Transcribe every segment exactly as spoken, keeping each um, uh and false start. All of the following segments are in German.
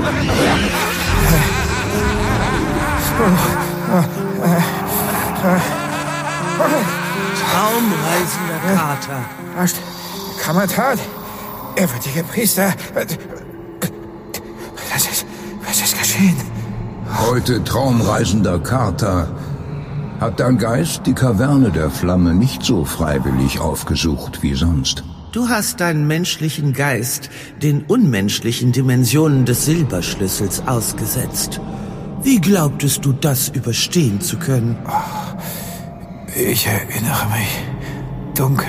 Traumreisender Kater. Was? Kammertat? Ehrwürdiger Priester? Was ist, was ist geschehen? Heute, traumreisender Kater, hat dein Geist die Kaverne der Flamme nicht so freiwillig aufgesucht wie sonst. Du hast deinen menschlichen Geist den unmenschlichen Dimensionen des Silberschlüssels ausgesetzt. Wie glaubtest du, das überstehen zu können? Ich erinnere mich dunkel,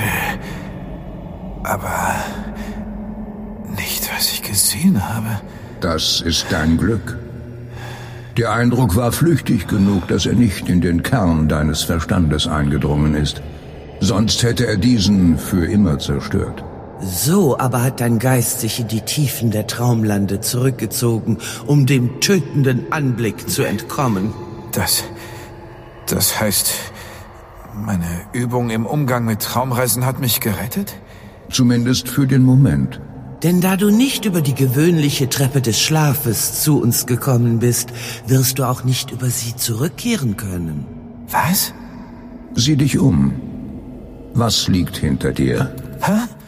aber nicht, was ich gesehen habe. Das ist dein Glück. Der Eindruck war flüchtig genug, dass er nicht in den Kern deines Verstandes eingedrungen ist. Sonst hätte er diesen für immer zerstört. So aber hat dein Geist sich in die Tiefen der Traumlande zurückgezogen, um dem tötenden Anblick zu entkommen. Das... das heißt, meine Übung im Umgang mit Traumreisen hat mich gerettet? Zumindest für den Moment. Denn da du nicht über die gewöhnliche Treppe des Schlafes zu uns gekommen bist, wirst du auch nicht über sie zurückkehren können. Was? Sieh dich um. Was liegt hinter dir? Hä?